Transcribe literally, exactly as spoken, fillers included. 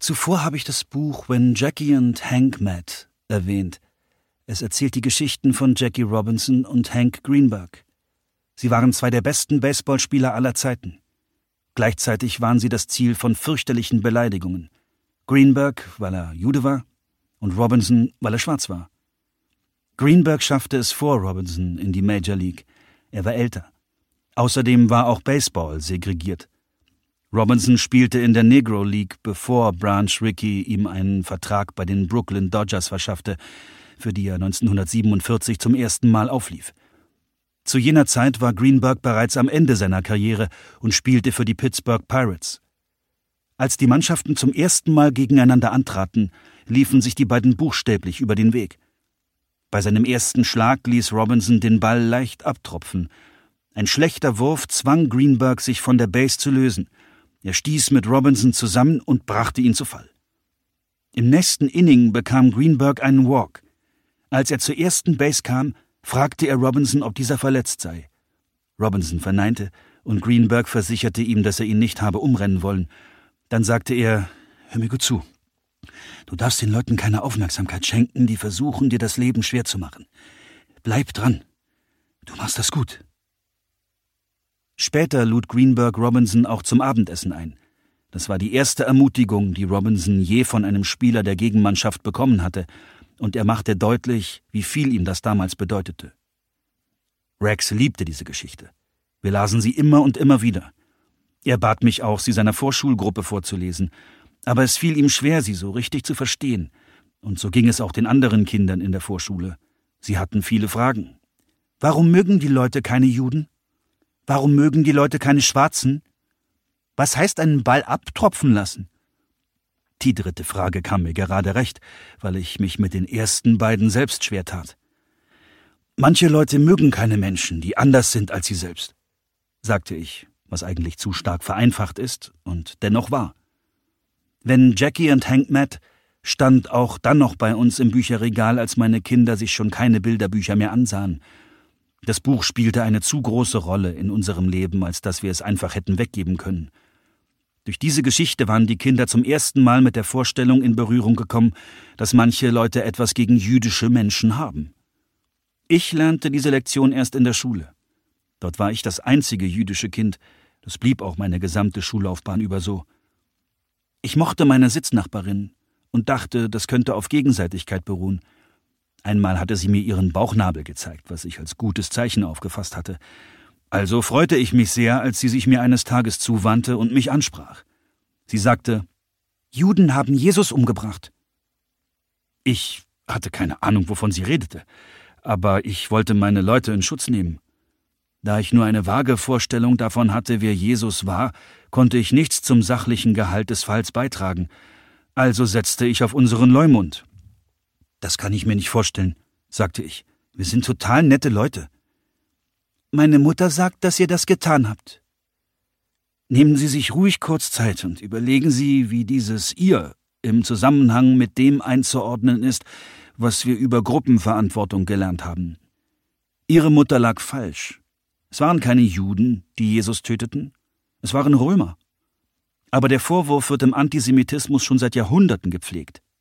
Zuvor habe ich das Buch When Jackie and Hank Met erwähnt. Es erzählt die Geschichten von Jackie Robinson und Hank Greenberg. Sie waren zwei der besten Baseballspieler aller Zeiten. Gleichzeitig waren sie das Ziel von fürchterlichen Beleidigungen. Greenberg, weil er Jude war, und Robinson, weil er schwarz war. Greenberg schaffte es vor Robinson in die Major League. Er war älter. Außerdem war auch Baseball segregiert. Robinson spielte in der Negro League, bevor Branch Rickey ihm einen Vertrag bei den Brooklyn Dodgers verschaffte, für die er neunzehnhundertsiebenundvierzig zum ersten Mal auflief. Zu jener Zeit war Greenberg bereits am Ende seiner Karriere und spielte für die Pittsburgh Pirates. Als die Mannschaften zum ersten Mal gegeneinander antraten, liefen sich die beiden buchstäblich über den Weg. Bei seinem ersten Schlag ließ Robinson den Ball leicht abtropfen. Ein schlechter Wurf zwang Greenberg, sich von der Base zu lösen. Er stieß mit Robinson zusammen und brachte ihn zu Fall. Im nächsten Inning bekam Greenberg einen Walk. Als er zur ersten Base kam, fragte er Robinson, ob dieser verletzt sei. Robinson verneinte und Greenberg versicherte ihm, dass er ihn nicht habe umrennen wollen. Dann sagte er: »Hör mir gut zu. Du darfst den Leuten keine Aufmerksamkeit schenken, die versuchen, dir das Leben schwer zu machen. Bleib dran. Du machst das gut.« Später lud Greenberg Robinson auch zum Abendessen ein. Das war die erste Ermutigung, die Robinson je von einem Spieler der Gegenmannschaft bekommen hatte, und er machte deutlich, wie viel ihm das damals bedeutete. Rex liebte diese Geschichte. Wir lasen sie immer und immer wieder. Er bat mich auch, sie seiner Vorschulgruppe vorzulesen, aber es fiel ihm schwer, sie so richtig zu verstehen, und so ging es auch den anderen Kindern in der Vorschule. Sie hatten viele Fragen. Warum mögen die Leute keine Juden? Warum mögen die Leute keine Schwarzen? Was heißt einen Ball abtropfen lassen? Die dritte Frage kam mir gerade recht, weil ich mich mit den ersten beiden selbst schwer tat. Manche Leute mögen keine Menschen, die anders sind als sie selbst, sagte ich, was eigentlich zu stark vereinfacht ist und dennoch wahr. Wenn Jackie and Hank Met stand auch dann noch bei uns im Bücherregal, als meine Kinder sich schon keine Bilderbücher mehr ansahen. Das Buch spielte eine zu große Rolle in unserem Leben, als dass wir es einfach hätten weggeben können. Durch diese Geschichte waren die Kinder zum ersten Mal mit der Vorstellung in Berührung gekommen, dass manche Leute etwas gegen jüdische Menschen haben. Ich lernte diese Lektion erst in der Schule. Dort war ich das einzige jüdische Kind. Das blieb auch meine gesamte Schullaufbahn über so. Ich mochte meine Sitznachbarin und dachte, das könnte auf Gegenseitigkeit beruhen. Einmal hatte sie mir ihren Bauchnabel gezeigt, was ich als gutes Zeichen aufgefasst hatte. Also freute ich mich sehr, als sie sich mir eines Tages zuwandte und mich ansprach. Sie sagte: »Juden haben Jesus umgebracht.« Ich hatte keine Ahnung, wovon sie redete, aber ich wollte meine Leute in Schutz nehmen. Da ich nur eine vage Vorstellung davon hatte, wer Jesus war, konnte ich nichts zum sachlichen Gehalt des Falls beitragen. Also setzte ich auf unseren Leumund. »Das kann ich mir nicht vorstellen«, sagte ich. »Wir sind total nette Leute.« »Meine Mutter sagt, dass ihr das getan habt.« Nehmen Sie sich ruhig kurz Zeit und überlegen Sie, wie dieses »ihr« im Zusammenhang mit dem einzuordnen ist, was wir über Gruppenverantwortung gelernt haben. Ihre Mutter lag falsch. Es waren keine Juden, die Jesus töteten. Es waren Römer. Aber der Vorwurf wird im Antisemitismus schon seit Jahrhunderten gepflegt.